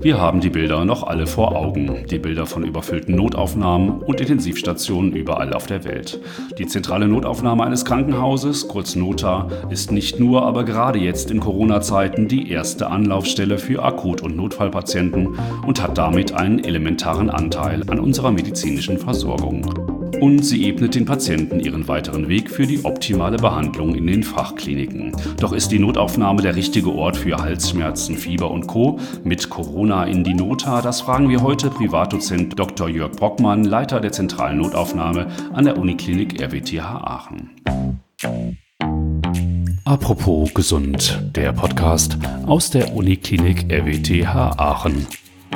Wir haben die Bilder noch alle vor Augen. Die Bilder von überfüllten Notaufnahmen und Intensivstationen überall auf der Welt. Die zentrale Notaufnahme eines Krankenhauses, kurz Nota, ist nicht nur, aber gerade jetzt in Corona-Zeiten die erste Anlaufstelle für Akut- und Notfallpatienten und hat damit einen elementaren Anteil an unserer medizinischen Versorgung. Und sie ebnet den Patienten ihren weiteren Weg für die optimale Behandlung in den Fachkliniken. Doch ist die Notaufnahme der richtige Ort für Halsschmerzen, Fieber und Co. mit Corona in die Nota? Das fragen wir heute Privatdozent Dr. Jörg Brockmann, Leiter der zentralen Notaufnahme an der Uniklinik RWTH Aachen. Apropos gesund, der Podcast aus der Uniklinik RWTH Aachen.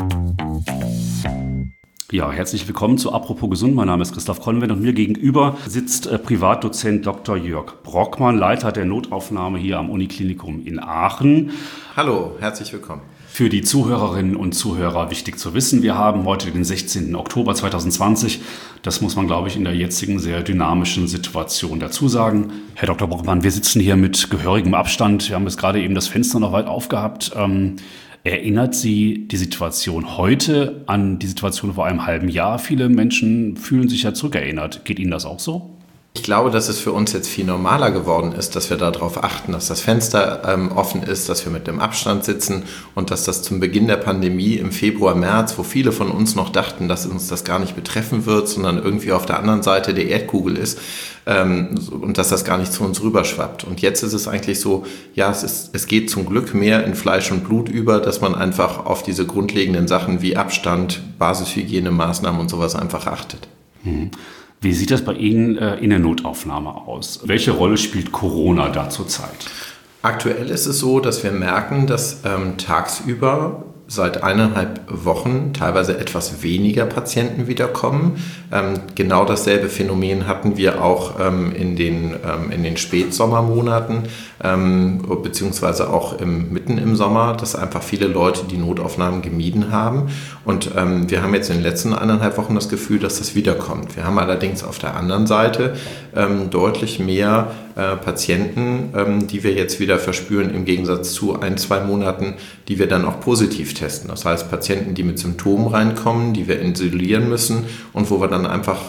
Ja, herzlich willkommen zu Apropos Gesund. Mein Name ist Christoph Konvent und mir gegenüber sitzt Privatdozent Dr. Jörg Brockmann, Leiter der Notaufnahme hier am Uniklinikum in Aachen. Hallo, herzlich willkommen. Für die Zuhörerinnen und Zuhörer wichtig zu wissen, wir haben heute den 16. Oktober 2020. Das muss man, glaube ich, in der jetzigen sehr dynamischen Situation dazu sagen. Herr Dr. Brockmann, wir sitzen hier mit gehörigem Abstand. Wir haben jetzt gerade eben das Fenster noch weit aufgehabt. Erinnert Sie die Situation heute an die Situation vor einem halben Jahr? Viele Menschen fühlen sich ja zurückerinnert. Geht Ihnen das auch so? Ich glaube, dass es für uns jetzt viel normaler geworden ist, dass wir darauf achten, dass das Fenster offen ist, dass wir mit dem Abstand sitzen und dass das zum Beginn der Pandemie im Februar, März, wo viele von uns noch dachten, dass uns das gar nicht betreffen wird, sondern irgendwie auf der anderen Seite der Erdkugel ist und dass das gar nicht zu uns rüberschwappt. Und jetzt ist es eigentlich so, ja, es geht zum Glück mehr in Fleisch und Blut über, dass man einfach auf diese grundlegenden Sachen wie Abstand, Basishygienemaßnahmen und sowas einfach achtet. Wie sieht das bei Ihnen in der Notaufnahme aus? Welche Rolle spielt Corona da zurzeit? Aktuell ist es so, dass wir merken, dass tagsüber seit 1,5 Wochen teilweise etwas weniger Patienten wiederkommen. Genau dasselbe Phänomen hatten wir auch in den Spätsommermonaten, beziehungsweise auch mitten im Sommer, dass einfach viele Leute die Notaufnahmen gemieden haben. Und wir haben jetzt in den letzten 1,5 Wochen das Gefühl, dass das wiederkommt. Wir haben allerdings auf der anderen Seite deutlich mehr Patienten, die wir jetzt wieder verspüren, im Gegensatz zu 1-2 Monaten, die wir dann auch positiv testen. Das heißt, Patienten, die mit Symptomen reinkommen, die wir isolieren müssen und wo wir dann einfach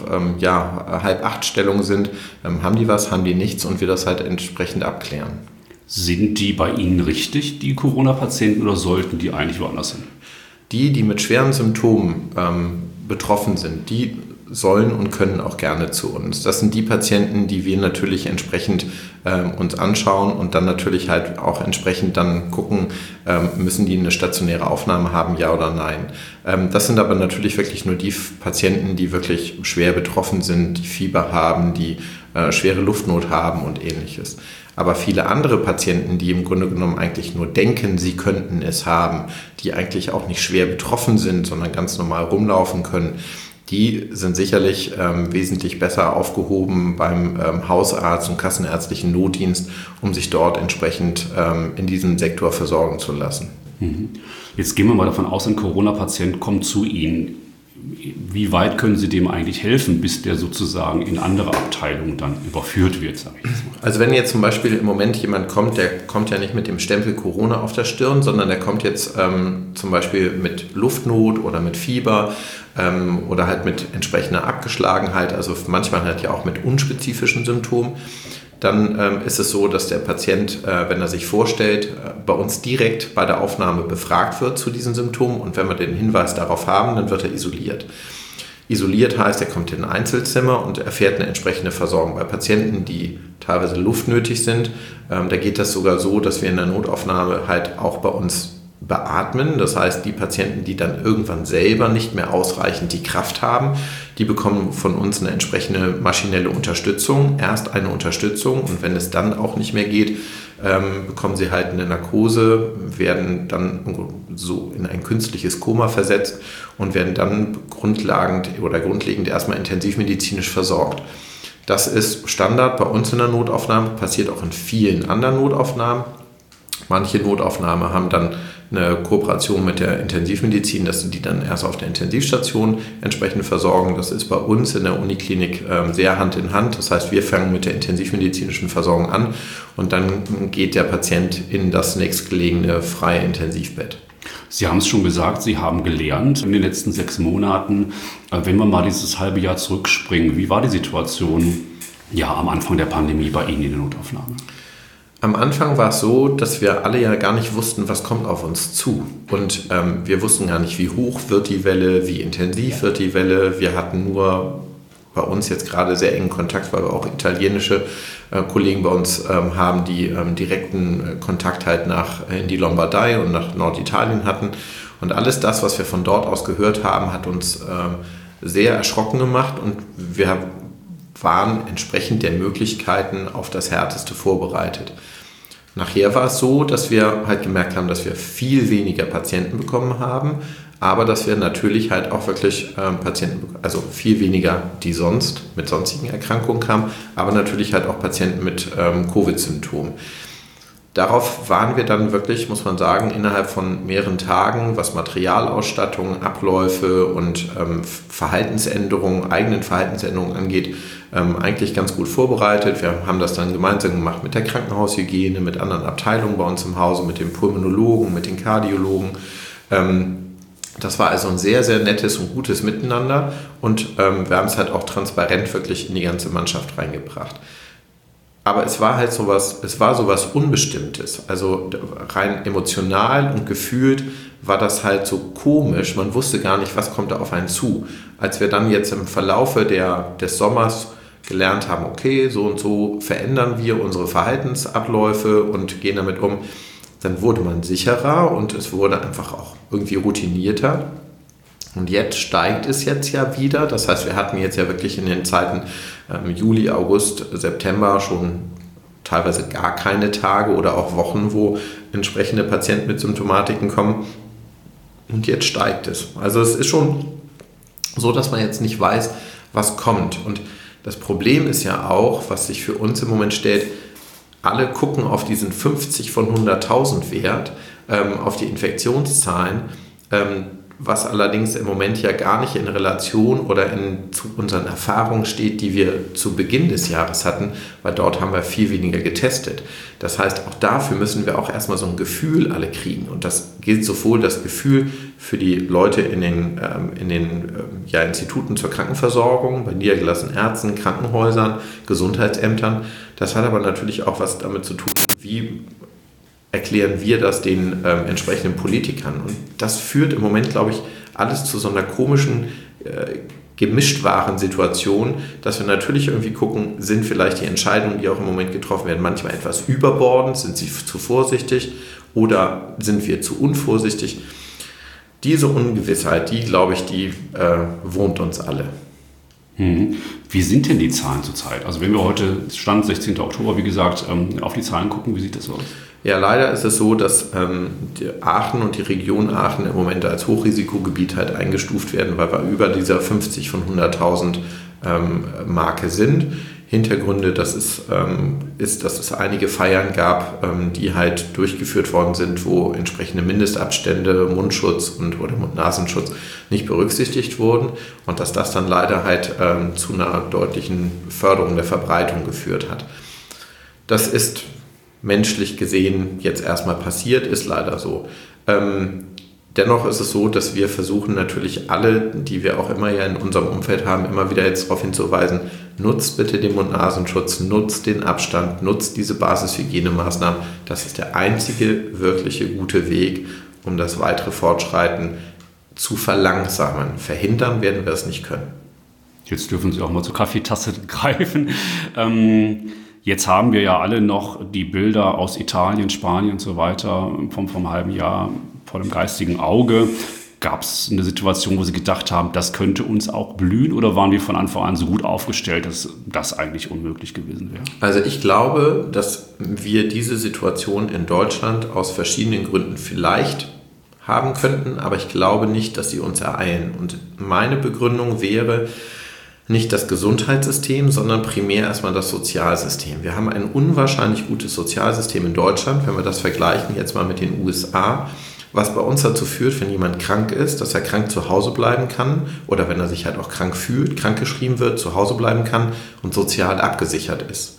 7:30 sind, haben die was, haben die nichts und wir das halt entsprechend abklären. Sind die bei Ihnen richtig, die Corona-Patienten, oder sollten die eigentlich woanders hin? Die mit schweren Symptomen betroffen sind, die sollen und können auch gerne zu uns. Das sind die Patienten, die wir natürlich entsprechend uns anschauen und dann natürlich halt auch entsprechend dann gucken, müssen die eine stationäre Aufnahme haben, ja oder nein. Das sind aber natürlich wirklich nur die Patienten, die wirklich schwer betroffen sind, die Fieber haben, die schwere Luftnot haben und ähnliches. Aber viele andere Patienten, die im Grunde genommen eigentlich nur denken, sie könnten es haben, die eigentlich auch nicht schwer betroffen sind, sondern ganz normal rumlaufen können, die sind sicherlich wesentlich besser aufgehoben beim Hausarzt und kassenärztlichen Notdienst, um sich dort entsprechend in diesem Sektor versorgen zu lassen. Jetzt gehen wir mal davon aus, ein Corona-Patient kommt zu Ihnen. Wie weit können Sie dem eigentlich helfen, bis der sozusagen in andere Abteilungen dann überführt wird, sage ich jetzt mal? Also wenn jetzt zum Beispiel im Moment jemand kommt, der kommt ja nicht mit dem Stempel Corona auf der Stirn, sondern der kommt jetzt zum Beispiel mit Luftnot oder mit Fieber oder halt mit entsprechender Abgeschlagenheit, also manchmal halt ja auch mit unspezifischen Symptomen. Dann ist es so, dass der Patient, wenn er sich vorstellt, bei uns direkt bei der Aufnahme befragt wird zu diesen Symptomen und wenn wir den Hinweis darauf haben, dann wird er isoliert. Isoliert heißt, er kommt in ein Einzelzimmer und erfährt eine entsprechende Versorgung. Bei Patienten, die teilweise luftnötig sind, da geht das sogar so, dass wir in der Notaufnahme halt auch bei uns beatmen. Das heißt, die Patienten, die dann irgendwann selber nicht mehr ausreichend die Kraft haben, die bekommen von uns eine entsprechende maschinelle Unterstützung. Erst eine Unterstützung und wenn es dann auch nicht mehr geht, bekommen sie halt eine Narkose, werden dann so in ein künstliches Koma versetzt und werden dann grundlegend erstmal intensivmedizinisch versorgt. Das ist Standard bei uns in der Notaufnahme, passiert auch in vielen anderen Notaufnahmen. Manche Notaufnahmen haben dann eine Kooperation mit der Intensivmedizin, dass sie die dann erst auf der Intensivstation entsprechend versorgen. Das ist bei uns in der Uniklinik sehr Hand in Hand. Das heißt, wir fangen mit der intensivmedizinischen Versorgung an und dann geht der Patient in das nächstgelegene freie Intensivbett. Sie haben es schon gesagt, Sie haben gelernt in den letzten 6 Monaten. Wenn wir mal dieses halbe Jahr zurückspringen, wie war die Situation am Anfang der Pandemie bei Ihnen in der Notaufnahme? Am Anfang war es so, dass wir alle ja gar nicht wussten, was kommt auf uns zu. Und wir wussten gar nicht, wie hoch wird die Welle, wie intensiv wird die Welle. Wir hatten nur bei uns jetzt gerade sehr engen Kontakt, weil wir auch italienische Kollegen bei uns haben, die direkten Kontakt halt in die Lombardei und nach Norditalien hatten. Und alles das, was wir von dort aus gehört haben, hat uns sehr erschrocken gemacht und wir waren entsprechend der Möglichkeiten auf das Härteste vorbereitet. Nachher war es so, dass wir halt gemerkt haben, dass wir viel weniger Patienten bekommen haben, aber dass wir natürlich halt auch wirklich Patienten, also viel weniger, die sonst mit sonstigen Erkrankungen kamen, aber natürlich halt auch Patienten mit Covid-Symptomen. Darauf waren wir dann wirklich, muss man sagen, innerhalb von mehreren Tagen, was Materialausstattung, Abläufe und Verhaltensänderungen, eigenen Verhaltensänderungen angeht, eigentlich ganz gut vorbereitet. Wir haben das dann gemeinsam gemacht mit der Krankenhaushygiene, mit anderen Abteilungen bei uns im Hause, mit den Pulmonologen, mit den Kardiologen. Das war also ein sehr, sehr nettes und gutes Miteinander und wir haben es halt auch transparent wirklich in die ganze Mannschaft reingebracht. Aber es war halt sowas Unbestimmtes, also rein emotional und gefühlt war das halt so komisch, man wusste gar nicht, was kommt da auf einen zu. Als wir dann jetzt im Verlaufe des Sommers gelernt haben, okay, so und so verändern wir unsere Verhaltensabläufe und gehen damit um, dann wurde man sicherer und es wurde einfach auch irgendwie routinierter. Und jetzt steigt es jetzt ja wieder. Das heißt, wir hatten jetzt ja wirklich in den Zeiten Juli, August, September schon teilweise gar keine Tage oder auch Wochen, wo entsprechende Patienten mit Symptomatiken kommen. Und jetzt steigt es. Also es ist schon so, dass man jetzt nicht weiß, was kommt. Und das Problem ist ja auch, was sich für uns im Moment stellt, alle gucken auf diesen 50 von 100.000 Wert, auf die Infektionszahlen, was allerdings im Moment ja gar nicht in Relation oder zu unseren Erfahrungen steht, die wir zu Beginn des Jahres hatten, weil dort haben wir viel weniger getestet. Das heißt, auch dafür müssen wir auch erstmal so ein Gefühl alle kriegen. Und das gilt sowohl das Gefühl für die Leute in den Instituten zur Krankenversorgung, bei niedergelassenen Ärzten, Krankenhäusern, Gesundheitsämtern. Das hat aber natürlich auch was damit zu tun, wie erklären wir das den entsprechenden Politikern. Und das führt im Moment, glaube ich, alles zu so einer komischen, gemischtwaren Situation, dass wir natürlich irgendwie gucken, sind vielleicht die Entscheidungen, die auch im Moment getroffen werden, manchmal etwas überbordend, sind sie zu vorsichtig oder sind wir zu unvorsichtig. Diese Ungewissheit, die, glaube ich, die wohnt uns alle. Wie sind denn die Zahlen zurzeit? Also wenn wir heute, Stand 16. Oktober, wie gesagt, auf die Zahlen gucken, wie sieht das aus? Ja, leider ist es so, dass Aachen und die Region Aachen im Moment als Hochrisikogebiet halt eingestuft werden, weil wir über dieser 50 von 100.000 Marke sind. Hintergründe, dass es einige Feiern gab, die halt durchgeführt worden sind, wo entsprechende Mindestabstände, Mundschutz oder Mund-Nasenschutz nicht berücksichtigt wurden und dass das dann leider halt zu einer deutlichen Förderung der Verbreitung geführt hat. Das ist menschlich gesehen jetzt erstmal passiert, ist leider so. Dennoch ist es so, dass wir versuchen natürlich alle, die wir auch immer ja in unserem Umfeld haben, immer wieder jetzt darauf hinzuweisen, nutzt bitte den Mund-Nasenschutz, nutzt den Abstand, nutzt diese Basishygienemaaßnahmen. Das ist der einzige wirkliche gute Weg, um das weitere Fortschreiten zu verlangsamen. Verhindern werden wir es nicht können. Jetzt dürfen Sie auch mal zur Kaffeetasse greifen. Jetzt haben wir ja alle noch die Bilder aus Italien, Spanien und so weiter vom halben Jahr vor dem geistigen Auge. Gab es eine Situation, wo Sie gedacht haben, das könnte uns auch blühen, oder waren wir von Anfang an so gut aufgestellt, dass das eigentlich unmöglich gewesen wäre? Also ich glaube, dass wir diese Situation in Deutschland aus verschiedenen Gründen vielleicht haben könnten, aber ich glaube nicht, dass sie uns ereilen. Und meine Begründung wäre nicht das Gesundheitssystem, sondern primär erstmal das Sozialsystem. Wir haben ein unwahrscheinlich gutes Sozialsystem in Deutschland, wenn wir das vergleichen jetzt mal mit den USA, was bei uns dazu führt, wenn jemand krank ist, dass er krank zu Hause bleiben kann oder wenn er sich halt auch krank fühlt, krankgeschrieben wird, zu Hause bleiben kann und sozial abgesichert ist.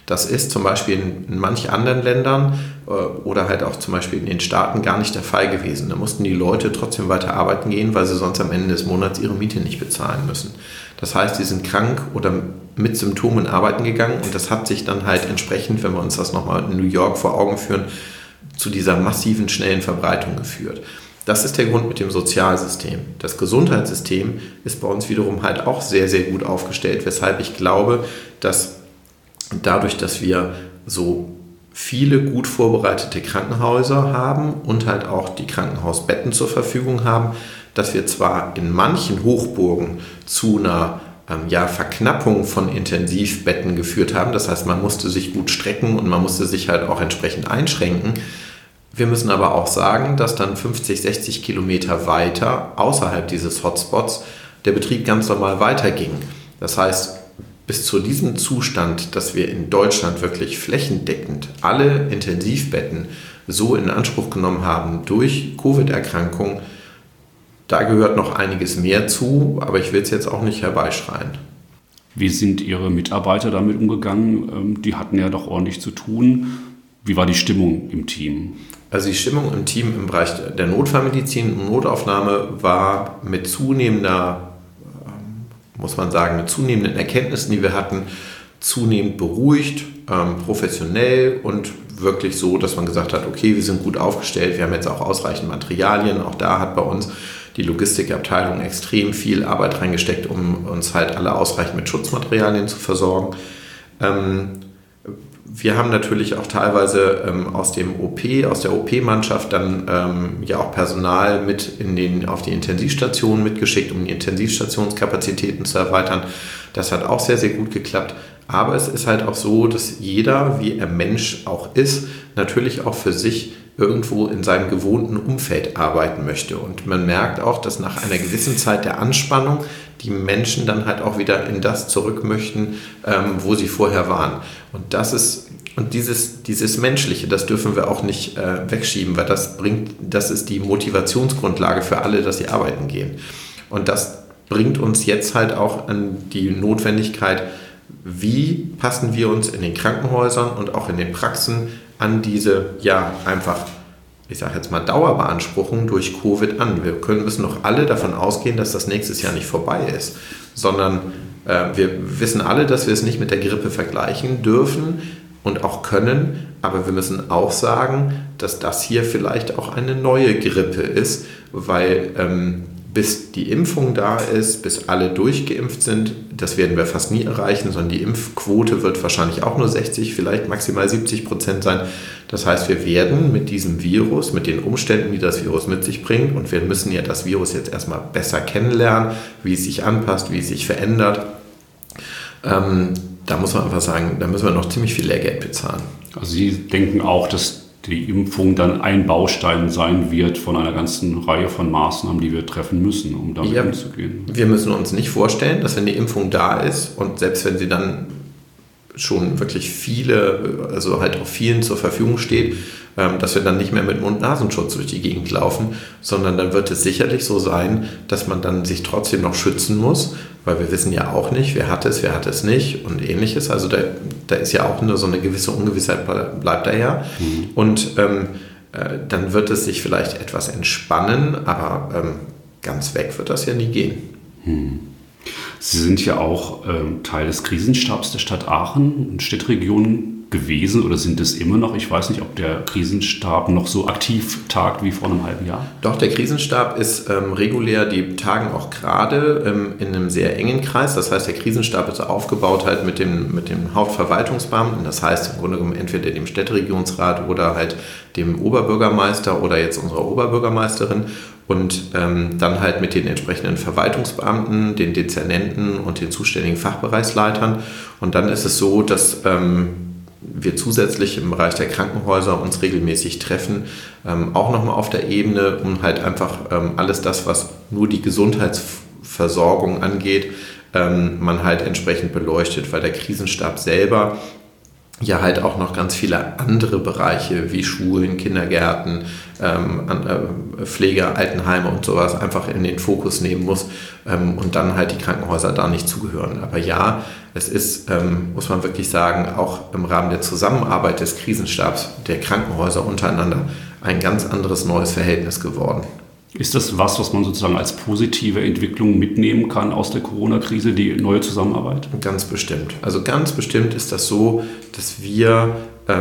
Das ist zum Beispiel in manch anderen Ländern oder halt auch zum Beispiel in den Staaten gar nicht der Fall gewesen. Da mussten die Leute trotzdem weiter arbeiten gehen, weil sie sonst am Ende des Monats ihre Miete nicht bezahlen müssen. Das heißt, sie sind krank oder mit Symptomen arbeiten gegangen und das hat sich dann halt entsprechend, wenn wir uns das nochmal in New York vor Augen führen, zu dieser massiven, schnellen Verbreitung geführt. Das ist der Grund mit dem Sozialsystem. Das Gesundheitssystem ist bei uns wiederum halt auch sehr, sehr gut aufgestellt, weshalb ich glaube, dass dadurch, dass wir so viele gut vorbereitete Krankenhäuser haben und halt auch die Krankenhausbetten zur Verfügung haben, dass wir zwar in manchen Hochburgen zu einer Verknappung von Intensivbetten geführt haben. Das heißt, man musste sich gut strecken und man musste sich halt auch entsprechend einschränken. Wir müssen aber auch sagen, dass dann 50, 60 Kilometer weiter außerhalb dieses Hotspots der Betrieb ganz normal weiterging. Das heißt, bis zu diesem Zustand, dass wir in Deutschland wirklich flächendeckend alle Intensivbetten so in Anspruch genommen haben durch Covid-Erkrankung, da gehört noch einiges mehr zu, aber ich will es jetzt auch nicht herbeischreien. Wie sind Ihre Mitarbeiter damit umgegangen? Die hatten ja doch ordentlich zu tun. Wie war die Stimmung im Team? Also die Stimmung im Team im Bereich der Notfallmedizin und Notaufnahme war mit zunehmender, muss man sagen, mit zunehmenden Erkenntnissen, die wir hatten, zunehmend beruhigt, professionell und wirklich so, dass man gesagt hat, okay, wir sind gut aufgestellt, wir haben jetzt auch ausreichend Materialien. Auch da hat bei uns die Logistikabteilung extrem viel Arbeit reingesteckt, um uns halt alle ausreichend mit Schutzmaterialien zu versorgen. Wir haben natürlich auch teilweise aus der OP-Mannschaft dann auch Personal mit auf die Intensivstationen mitgeschickt, um die Intensivstationskapazitäten zu erweitern. Das hat auch sehr, sehr gut geklappt. Aber es ist halt auch so, dass jeder, wie er Mensch auch ist, natürlich auch für sich irgendwo in seinem gewohnten Umfeld arbeiten möchte. Und man merkt auch, dass nach einer gewissen Zeit der Anspannung die Menschen dann halt auch wieder in das zurück möchten, wo sie vorher waren. Und dieses Menschliche, das dürfen wir auch nicht wegschieben, weil das ist die Motivationsgrundlage für alle, dass sie arbeiten gehen. Und das bringt uns jetzt halt auch an die Notwendigkeit, wie passen wir uns in den Krankenhäusern und auch in den Praxen an diese, ich sage jetzt mal, Dauerbeanspruchung durch Covid an. Wir müssen doch alle davon ausgehen, dass das nächstes Jahr nicht vorbei ist, sondern wir wissen alle, dass wir es nicht mit der Grippe vergleichen dürfen und auch können, aber wir müssen auch sagen, dass das hier vielleicht auch eine neue Grippe ist, weil bis die Impfung da ist, bis alle durchgeimpft sind, das werden wir fast nie erreichen, sondern die Impfquote wird wahrscheinlich auch nur 60, vielleicht maximal 70% sein. Das heißt, wir werden mit diesem Virus, mit den Umständen, die das Virus mit sich bringt, und wir müssen ja das Virus jetzt erstmal besser kennenlernen, wie es sich anpasst, wie es sich verändert. Da muss man einfach sagen, da müssen wir noch ziemlich viel Lehrgeld bezahlen. Also Sie denken auch, dass die Impfung dann ein Baustein sein wird von einer ganzen Reihe von Maßnahmen, die wir treffen müssen, um damit umzugehen. Wir müssen uns nicht vorstellen, dass wenn die Impfung da ist und selbst wenn sie dann schon wirklich also halt auch vielen zur Verfügung steht, dass wir dann nicht mehr mit Mund-Nasenschutz durch die Gegend laufen, sondern dann wird es sicherlich so sein, dass man dann sich trotzdem noch schützen muss, weil wir wissen ja auch nicht, wer hat es nicht und ähnliches. Also da ist ja auch nur so eine gewisse Ungewissheit bleibt daher. Mhm. Und dann wird es sich vielleicht etwas entspannen, aber ganz weg wird das ja nie gehen. Mhm. Sie sind ja auch Teil des Krisenstabs der Stadt Aachen und Städteregion gewesen oder sind es immer noch? Ich weiß nicht, ob der Krisenstab noch so aktiv tagt wie vor einem halben Jahr. Doch, der Krisenstab ist regulär, die tagen auch gerade in einem sehr engen Kreis. Das heißt, der Krisenstab ist aufgebaut halt mit dem Hauptverwaltungsbeamten. Das heißt im Grunde genommen entweder dem Städteregierungsrat oder halt dem Oberbürgermeister oder jetzt unserer Oberbürgermeisterin. Und dann halt mit den entsprechenden Verwaltungsbeamten, den Dezernenten und den zuständigen Fachbereichsleitern. Und dann ist es so, dass wir zusätzlich im Bereich der Krankenhäuser uns regelmäßig treffen, auch nochmal auf der Ebene, um halt einfach alles das, was nur die Gesundheitsversorgung angeht, man halt entsprechend beleuchtet, weil der Krisenstab selber ja halt auch noch ganz viele andere Bereiche wie Schulen, Kindergärten, Pflege, Altenheime und sowas einfach in den Fokus nehmen muss und dann halt die Krankenhäuser da nicht zugehören. Aber ja, es ist, muss man wirklich sagen, auch im Rahmen der Zusammenarbeit des Krisenstabs der Krankenhäuser untereinander ein ganz anderes neues Verhältnis geworden. Ist das was man sozusagen als positive Entwicklung mitnehmen kann aus der Corona-Krise, die neue Zusammenarbeit? Ganz bestimmt. Also ganz bestimmt ist das so, dass wir,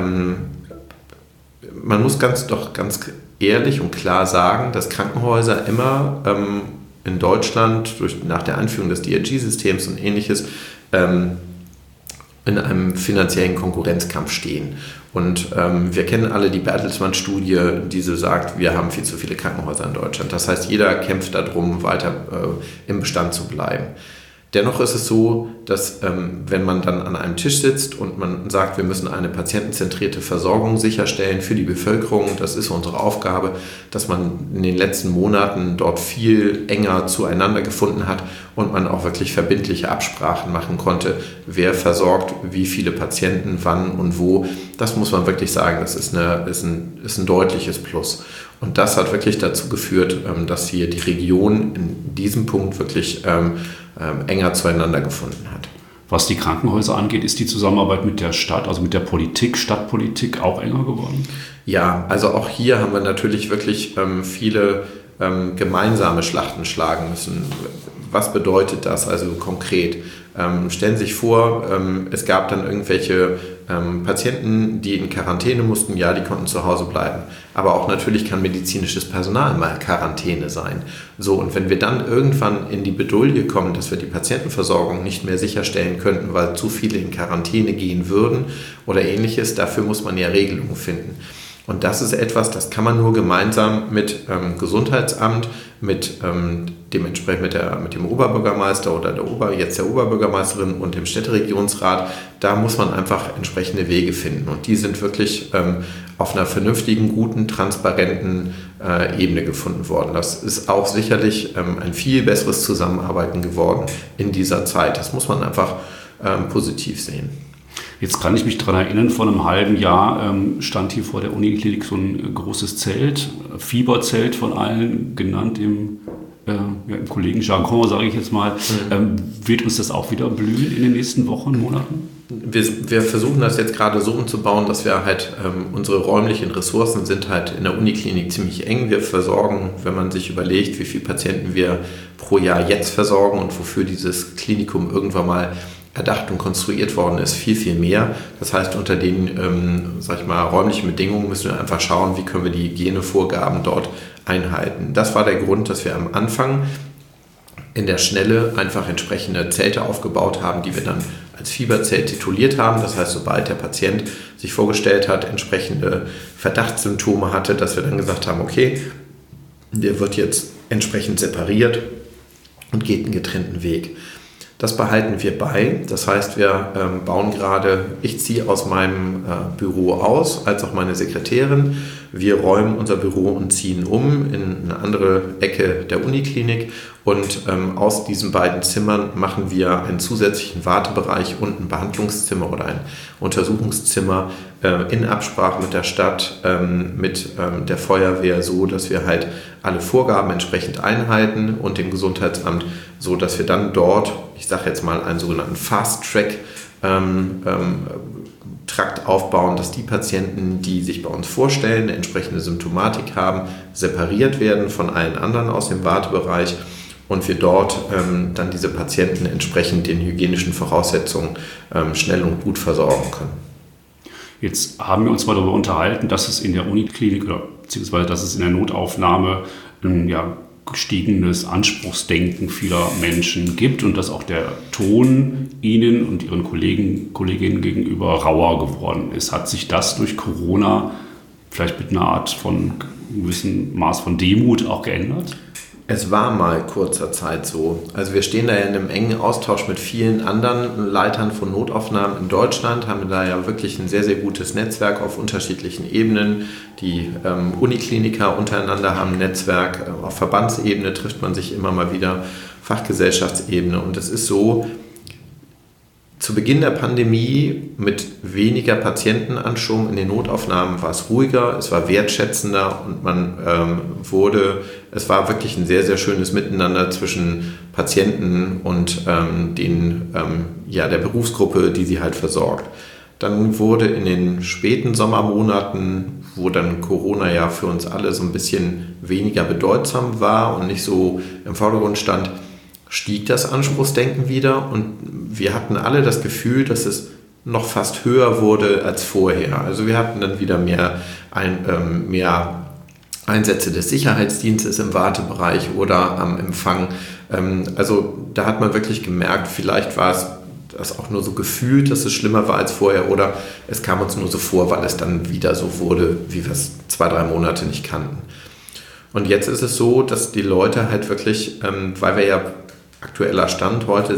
man muss ganz ehrlich und klar sagen, dass Krankenhäuser immer in Deutschland nach der Einführung des DRG-Systems und Ähnliches in einem finanziellen Konkurrenzkampf stehen. Und wir kennen alle die Bertelsmann-Studie, die so sagt, wir haben viel zu viele Krankenhäuser in Deutschland. Das heißt, jeder kämpft darum, weiter im Bestand zu bleiben. Dennoch ist es so, dass wenn man dann an einem Tisch sitzt und man sagt, wir müssen eine patientenzentrierte Versorgung sicherstellen für die Bevölkerung, das ist unsere Aufgabe, dass man in den letzten Monaten dort viel enger zueinander gefunden hat und man auch wirklich verbindliche Absprachen machen konnte, wer versorgt wie viele Patienten, wann und wo. Das muss man wirklich sagen, das ist ein deutliches Plus. Und das hat wirklich dazu geführt, dass hier die Region in diesem Punkt wirklich enger zueinander gefunden hat. Was die Krankenhäuser angeht, ist die Zusammenarbeit mit der Stadt, also mit der Politik, Stadtpolitik auch enger geworden? Ja, also auch hier haben wir natürlich wirklich viele gemeinsame Schlachten schlagen müssen. Was bedeutet das also konkret? Stellen Sie sich vor, es gab dann irgendwelche Patienten, die in Quarantäne mussten, ja, die konnten zu Hause bleiben. Aber auch natürlich kann medizinisches Personal mal Quarantäne sein. So, und wenn wir dann irgendwann in die Bredouille kommen, dass wir die Patientenversorgung nicht mehr sicherstellen könnten, weil zu viele in Quarantäne gehen würden oder Ähnliches, dafür muss man ja Regelungen finden. Und das ist etwas, das kann man nur gemeinsam mit Gesundheitsamt, dementsprechend mit dem Oberbürgermeister oder jetzt der Oberbürgermeisterin und dem Städteregierungsrat, da muss man einfach entsprechende Wege finden. Und die sind wirklich auf einer vernünftigen, guten, transparenten Ebene gefunden worden. Das ist auch sicherlich ein viel besseres Zusammenarbeiten geworden in dieser Zeit. Das muss man einfach positiv sehen. Jetzt kann ich mich daran erinnern, vor einem halben Jahr stand hier vor der Uniklinik so ein großes Zelt, Fieberzelt von allen genannt im Kollegenjargon, sage ich jetzt mal. Wird uns das auch wieder blühen in den nächsten Wochen, Monaten? Wir versuchen das jetzt gerade so umzubauen, dass wir halt unsere räumlichen Ressourcen sind halt in der Uniklinik ziemlich eng. Wir versorgen, wenn man sich überlegt, wie viele Patienten wir pro Jahr jetzt versorgen und wofür dieses Klinikum irgendwann mal erdacht und konstruiert worden ist, viel, viel mehr. Das heißt, unter den räumlichen Bedingungen müssen wir einfach schauen, wie können wir die Hygienevorgaben dort einhalten. Das war der Grund, dass wir am Anfang in der Schnelle einfach entsprechende Zelte aufgebaut haben, die wir dann als Fieberzelt tituliert haben. Das heißt, sobald der Patient sich vorgestellt hat, entsprechende Verdachtssymptome hatte, dass wir dann gesagt haben, okay, der wird jetzt entsprechend separiert und geht einen getrennten Weg. Das behalten wir bei. Das heißt, wir bauen gerade, ich ziehe aus meinem Büro aus, als auch meine Sekretärin. Wir räumen unser Büro und ziehen um in eine andere Ecke der Uniklinik. Und aus diesen beiden Zimmern machen wir einen zusätzlichen Wartebereich und ein Behandlungszimmer oder ein Untersuchungszimmer in Absprache mit der Stadt, mit der Feuerwehr, so dass wir halt alle Vorgaben entsprechend einhalten und dem Gesundheitsamt, so dass wir dann dort, ich sage jetzt mal, einen sogenannten Fast-Track Trakt aufbauen, dass die Patienten, die sich bei uns vorstellen, eine entsprechende Symptomatik haben, separiert werden von allen anderen aus dem Wartebereich und wir dort dann diese Patienten entsprechend den hygienischen Voraussetzungen schnell und gut versorgen können. Jetzt haben wir uns mal darüber unterhalten, dass es in der Uniklinik beziehungsweise dass es in der Notaufnahme gestiegenes Anspruchsdenken vieler Menschen gibt und dass auch der Ton Ihnen und Ihren Kolleginnen gegenüber rauer geworden ist. Hat sich das durch Corona vielleicht mit einer Art von gewissen Maß von Demut auch geändert? Es war mal kurzer Zeit so. Also wir stehen da ja in einem engen Austausch mit vielen anderen Leitern von Notaufnahmen in Deutschland, haben da ja wirklich ein sehr, sehr gutes Netzwerk auf unterschiedlichen Ebenen. Die Unikliniker untereinander haben ein Netzwerk, auf Verbandsebene trifft man sich immer mal wieder, Fachgesellschaftsebene. Und es ist so, Zu Beginn der Pandemie mit weniger Patientenanschwung in den Notaufnahmen war es ruhiger, es war wertschätzender und es war wirklich ein sehr, sehr schönes Miteinander zwischen Patienten und der Berufsgruppe, die sie halt versorgt. Dann wurde in den späten Sommermonaten, wo dann Corona ja für uns alle so ein bisschen weniger bedeutsam war und nicht so im Vordergrund stand, stieg das Anspruchsdenken wieder und wir hatten alle das Gefühl, dass es noch fast höher wurde als vorher. Also wir hatten dann wieder mehr Einsätze des Sicherheitsdienstes im Wartebereich oder am Empfang. Also da hat man wirklich gemerkt, vielleicht war es das auch nur so gefühlt, dass es schlimmer war als vorher oder es kam uns nur so vor, weil es dann wieder so wurde, wie wir es 2-3 Monate nicht kannten. Und jetzt ist es so, dass die Leute halt wirklich, weil wir ja aktueller Stand heute,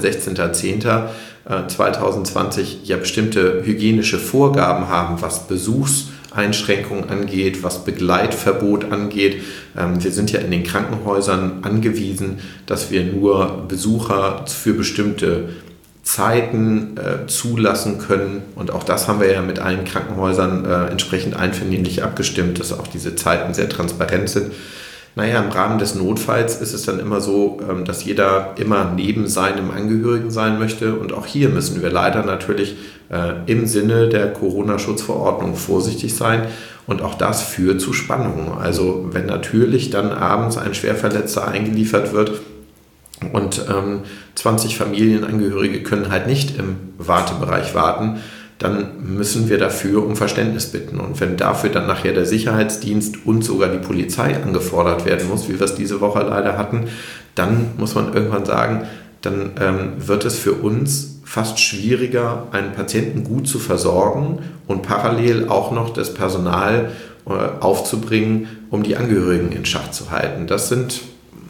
16.10.2020, ja bestimmte hygienische Vorgaben haben, was Besuchseinschränkungen angeht, was Begleitverbot angeht. Wir sind ja in den Krankenhäusern angewiesen, dass wir nur Besucher für bestimmte Zeiten zulassen können. Und auch das haben wir ja mit allen Krankenhäusern entsprechend einvernehmlich abgestimmt, dass auch diese Zeiten sehr transparent sind. Naja, im Rahmen des Notfalls ist es dann immer so, dass jeder immer neben seinem Angehörigen sein möchte. Und auch hier müssen wir leider natürlich im Sinne der Corona-Schutzverordnung vorsichtig sein. Und auch das führt zu Spannungen. Also wenn natürlich dann abends ein Schwerverletzter eingeliefert wird und 20 Familienangehörige können halt nicht im Wartebereich warten, dann müssen wir dafür um Verständnis bitten. Und wenn dafür dann nachher der Sicherheitsdienst und sogar die Polizei angefordert werden muss, wie wir es diese Woche leider hatten, dann muss man irgendwann sagen, dann wird es für uns fast schwieriger, einen Patienten gut zu versorgen und parallel auch noch das Personal aufzubringen, um die Angehörigen in Schach zu halten. Das sind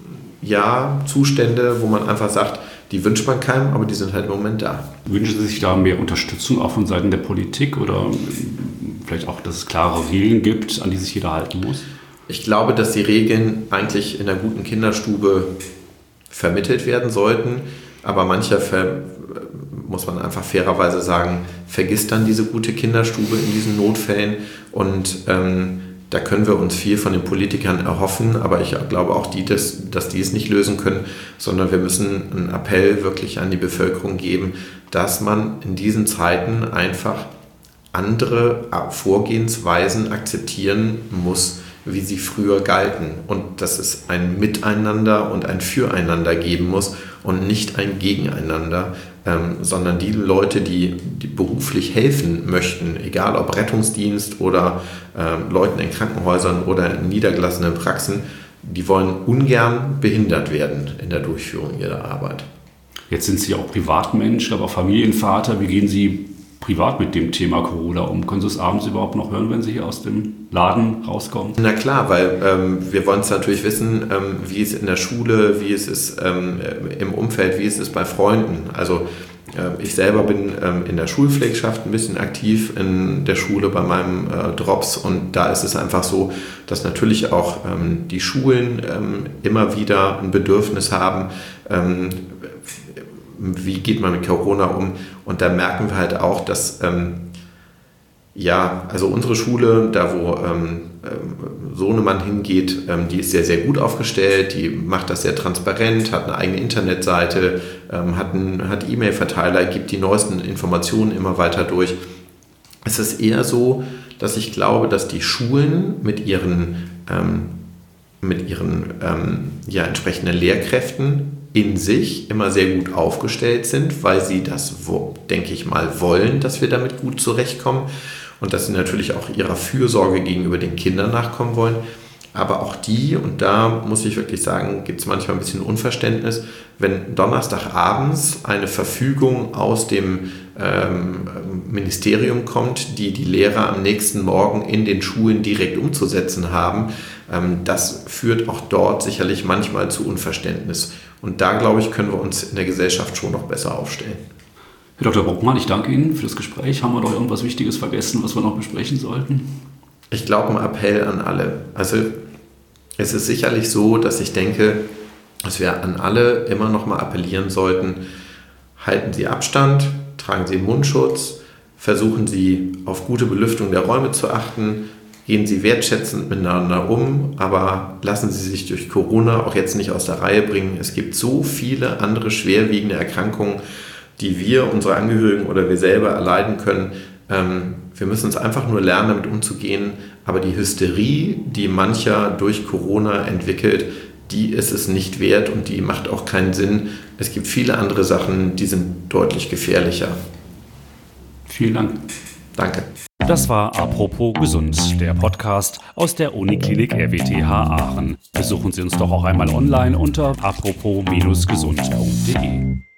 ja Zustände, wo man einfach sagt, die wünscht man keinem, aber die sind halt im Moment da. Wünschen Sie sich da mehr Unterstützung auch von Seiten der Politik oder vielleicht auch, dass es klare Regeln gibt, an die sich jeder halten muss? Ich glaube, dass die Regeln eigentlich in einer guten Kinderstube vermittelt werden sollten, aber mancher, muss man einfach fairerweise sagen, vergisst dann diese gute Kinderstube in diesen Notfällen und da können wir uns viel von den Politikern erhoffen, aber ich glaube auch, dass die es nicht lösen können, sondern wir müssen einen Appell wirklich an die Bevölkerung geben, dass man in diesen Zeiten einfach andere Vorgehensweisen akzeptieren muss, wie sie früher galten. Und dass es ein Miteinander und ein Füreinander geben muss und nicht ein Gegeneinander, sondern die Leute, die beruflich helfen möchten, egal ob Rettungsdienst oder Leuten in Krankenhäusern oder in niedergelassenen Praxen, die wollen ungern behindert werden in der Durchführung ihrer Arbeit. Jetzt sind Sie auch Privatmensch, aber auch Familienvater. Wie gehen Sie privat mit dem Thema Corona um? Können Sie es abends überhaupt noch hören, wenn Sie hier aus dem Laden rauskommen? Na klar, weil wir wollen es natürlich wissen, wie es in der Schule, wie es ist im Umfeld, wie es ist bei Freunden. Also ich selber bin in der Schulpflegschaft ein bisschen aktiv in der Schule bei meinem Drops und da ist es einfach so, dass natürlich auch die Schulen immer wieder ein Bedürfnis haben, wie geht man mit Corona um? Und da merken wir halt auch, dass also unsere Schule, da wo Sohnemann hingeht, die ist sehr, sehr gut aufgestellt, die macht das sehr transparent, hat eine eigene Internetseite, hat E-Mail-Verteiler, gibt die neuesten Informationen immer weiter durch. Es ist eher so, dass ich glaube, dass die Schulen mit ihren entsprechenden Lehrkräften in sich immer sehr gut aufgestellt sind, weil sie das, denke ich mal, wollen, dass wir damit gut zurechtkommen und dass sie natürlich auch ihrer Fürsorge gegenüber den Kindern nachkommen wollen. Aber auch die, und da muss ich wirklich sagen, gibt es manchmal ein bisschen Unverständnis, wenn Donnerstagabends eine Verfügung aus dem Ministerium kommt, die Lehrer am nächsten Morgen in den Schulen direkt umzusetzen haben, das führt auch dort sicherlich manchmal zu Unverständnis. Und da, glaube ich, können wir uns in der Gesellschaft schon noch besser aufstellen. Herr Dr. Brockmann, ich danke Ihnen für das Gespräch. Haben wir noch irgendwas Wichtiges vergessen, was wir noch besprechen sollten? Ich glaube, ein Appell an alle. Also es ist sicherlich so, dass ich denke, dass wir an alle immer noch mal appellieren sollten, halten Sie Abstand, tragen Sie einen Mundschutz, versuchen Sie auf gute Belüftung der Räume zu achten, gehen Sie wertschätzend miteinander um, aber lassen Sie sich durch Corona auch jetzt nicht aus der Reihe bringen. Es gibt so viele andere schwerwiegende Erkrankungen, die wir, unsere Angehörigen oder wir selber erleiden können. Wir müssen uns einfach nur lernen, damit umzugehen. Aber die Hysterie, die mancher durch Corona entwickelt, die ist es nicht wert und die macht auch keinen Sinn. Es gibt viele andere Sachen, die sind deutlich gefährlicher. Vielen Dank. Danke. Das war Apropos Gesund, der Podcast aus der Uniklinik RWTH Aachen. Besuchen Sie uns doch auch einmal online unter apropos-gesund.de.